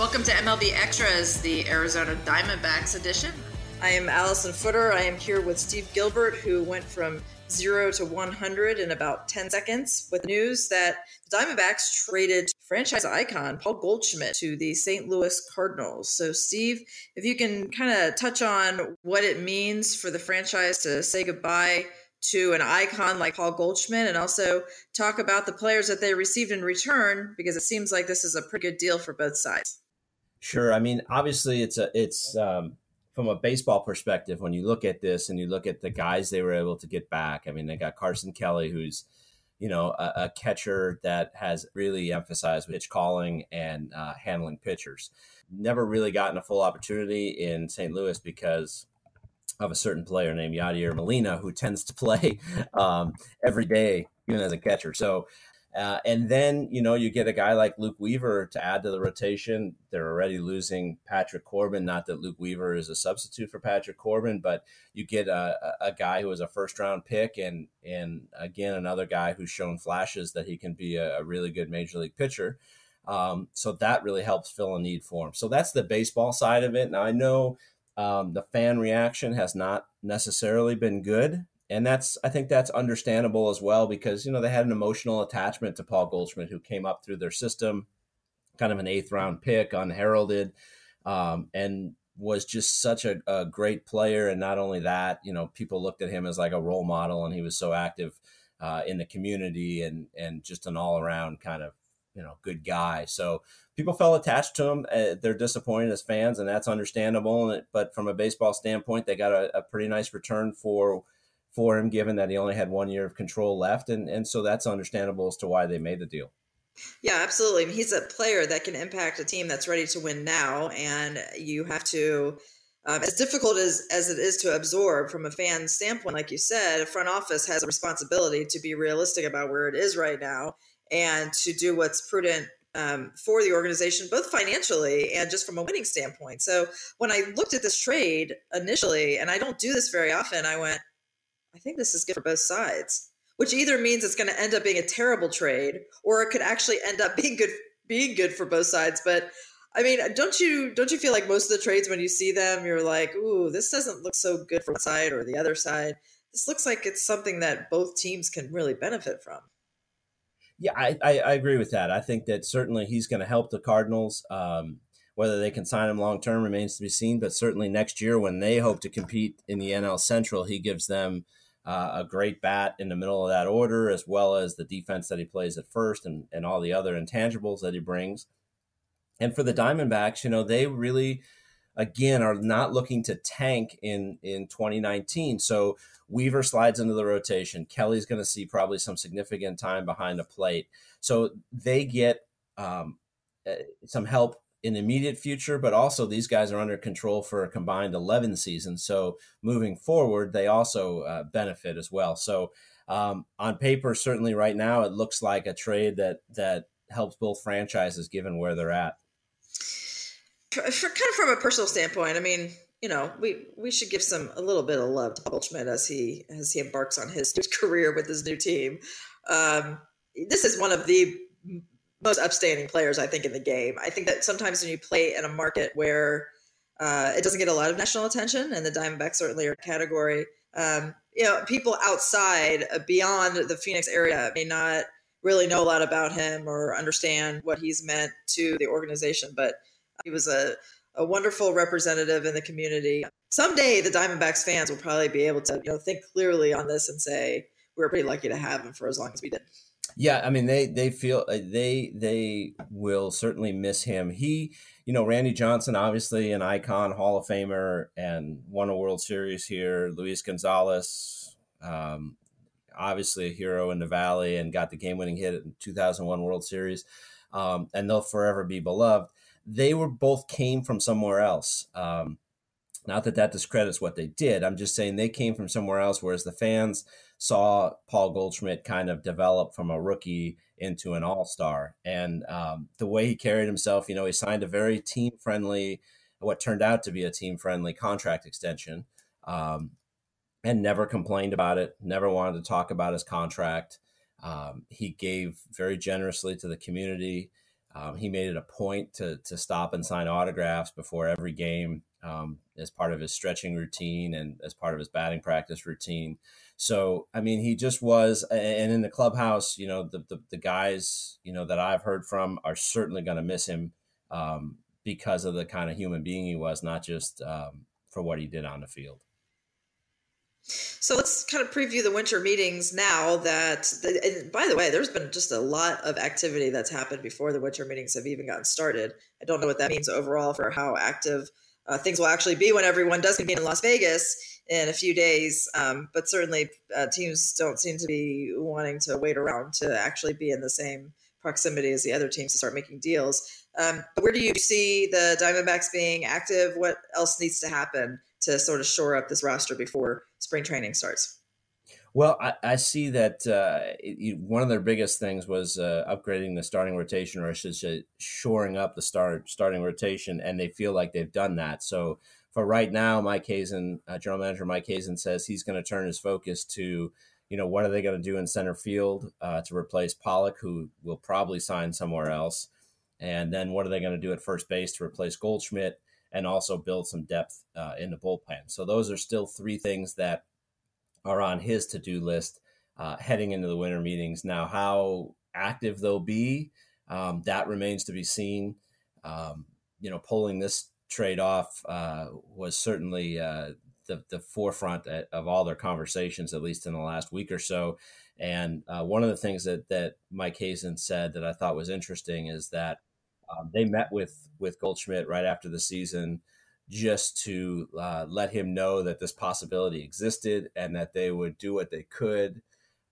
Welcome to MLB Extras, the Arizona Diamondbacks edition. I am Allison Footer. I am here with Steve Gilbert, who went from 0 to 100 in about 10 seconds with news that the Diamondbacks traded franchise icon Paul Goldschmidt to the St. Louis Cardinals. So, Steve, if you can kind of touch on what it means for the franchise to say goodbye to an icon like Paul Goldschmidt, and also talk about the players that they received in return, because it seems like this is a pretty good deal for both sides. Sure. I mean, obviously, it's from a baseball perspective, when you look at this and you look at the guys they were able to get back. I mean, they got Carson Kelly, who's a catcher that has really emphasized pitch calling and handling pitchers. Never really gotten a full opportunity in St. Louis because of a certain player named Yadier Molina, who tends to play every day, even as a catcher. So. And then, you get a guy like Luke Weaver to add to the rotation. They're already losing Patrick Corbin. Not that Luke Weaver is a substitute for Patrick Corbin, but you get a guy who was a first-round pick and again, another guy who's shown flashes that he can be a really good major league pitcher. So that really helps fill a need for him. So that's the baseball side of it. Now, I know the fan reaction has not necessarily been good. And I think that's understandable as well, because, they had an emotional attachment to Paul Goldschmidt, who came up through their system, kind of an 8th round pick, unheralded, and was just such a great player. And not only that, people looked at him as like a role model, and he was so active in the community and just an all around kind of, good guy. So people felt attached to him. They're disappointed as fans, and that's understandable. But from a baseball standpoint, they got a pretty nice return for him, given that he only had 1 year of control left. And so that's understandable as to why they made the deal. Yeah, absolutely. I mean, he's a player that can impact a team that's ready to win now. And you have to, as difficult as it is to absorb from a fan standpoint, like you said, a front office has a responsibility to be realistic about where it is right now and to do what's prudent for the organization, both financially and just from a winning standpoint. So when I looked at this trade initially, and I don't do this very often, I went, I think this is good for both sides, which either means it's going to end up being a terrible trade, or it could actually end up being good for both sides. But I mean, don't you feel like most of the trades, when you see them, you're like, ooh, this doesn't look so good for one side or the other side. This looks like it's something that both teams can really benefit from. Yeah, I agree with that. I think that certainly he's going to help the Cardinals. Whether they can sign him long-term remains to be seen, but certainly next year, when they hope to compete in the NL Central, he gives them a great bat in the middle of that order, as well as the defense that he plays at first and all the other intangibles that he brings. And for the Diamondbacks, they really, again, are not looking to tank in 2019. So Weaver slides into the rotation. Kelly's going to see probably some significant time behind the plate. So they get some help in the immediate future, but also these guys are under control for a combined 11 seasons. So moving forward, they also benefit as well. So on paper, certainly right now, it looks like a trade that helps both franchises given where they're at. Kind of from a personal standpoint, I mean, we should give a little bit of love to Goldschmidt as he embarks on his new career with his new team. This is one of the most upstanding players, I think, in the game. I think that sometimes when you play in a market where it doesn't get a lot of national attention, and the Diamondbacks certainly are a category, people outside, beyond the Phoenix area, may not really know a lot about him or understand what he's meant to the organization. But he was a wonderful representative in the community. Someday the Diamondbacks fans will probably be able to think clearly on this and say, we're pretty lucky to have him for as long as we did. Yeah, I mean, they feel they will certainly miss him. He, Randy Johnson, obviously an icon, Hall of Famer, and won a World Series here. Luis Gonzalez, obviously a hero in the Valley, and got the game-winning hit in 2001 World Series, and they'll forever be beloved. They both came from somewhere else. Not that discredits what they did. I'm just saying they came from somewhere else, whereas the fans saw Paul Goldschmidt kind of develop from a rookie into an all-star. And the way he carried himself, he signed a very team-friendly, what turned out to be a team-friendly contract extension, and never complained about it, never wanted to talk about his contract. He gave very generously to the community. He made it a point to stop and sign autographs before every game, as part of his stretching routine and as part of his batting practice routine. So, I mean, he just was, and in the clubhouse, the guys, that I've heard from are certainly going to miss him, because of the kind of human being he was, not just for what he did on the field. So let's kind of preview the winter meetings now and by the way, there's been just a lot of activity that's happened before the winter meetings have even gotten started. I don't know what that means overall for how active things will actually be when everyone does convene in Las Vegas in a few days. But certainly teams don't seem to be wanting to wait around to actually be in the same proximity as the other teams to start making deals. But where do you see the Diamondbacks being active? What else needs to happen to sort of shore up this roster before spring training starts? Well, I see that one of their biggest things was upgrading the starting rotation, or I should say shoring up the starting rotation, and they feel like they've done that. So for right now, Mike Hazen, General Manager Mike Hazen, says he's going to turn his focus to, what are they going to do in center field to replace Pollock, who will probably sign somewhere else, and then what are they going to do at first base to replace Goldschmidt, and also build some depth in the bullpen. So those are still three things that are on his to-do list heading into the winter meetings. Now, how active they'll be, that remains to be seen. Pulling this trade off was certainly the forefront of all their conversations, at least in the last week or so. And one of the things that Mike Hazen said that I thought was interesting is that they met with Goldschmidt right after the season just to let him know that this possibility existed and that they would do what they could,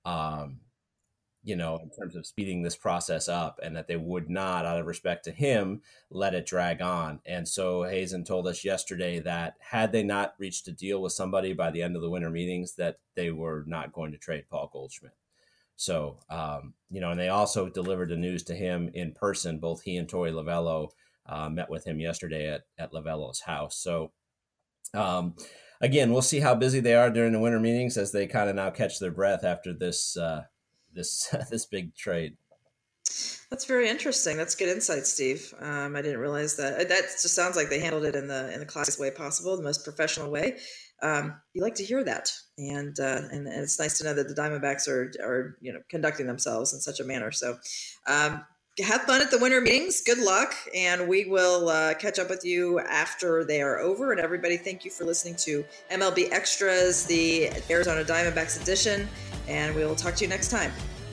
in terms of speeding this process up, and that they would not, out of respect to him, let it drag on. And so Hazen told us yesterday that had they not reached a deal with somebody by the end of the winter meetings, that they were not going to trade Paul Goldschmidt. So, and they also delivered the news to him in person. Both he and Torey Lovullo met with him yesterday at Lovullo's house. So, again, we'll see how busy they are during the winter meetings as they kind of now catch their breath after this this big trade. That's very interesting. That's good insight, Steve. I didn't realize that. That just sounds like they handled it in the classiest way possible, the most professional way. You like to hear that, and it's nice to know that the Diamondbacks are conducting themselves in such a manner. So, have fun at the winter meetings. Good luck, and we will catch up with you after they are over. And everybody, thank you for listening to MLB Extras, the Arizona Diamondbacks edition, and we will talk to you next time.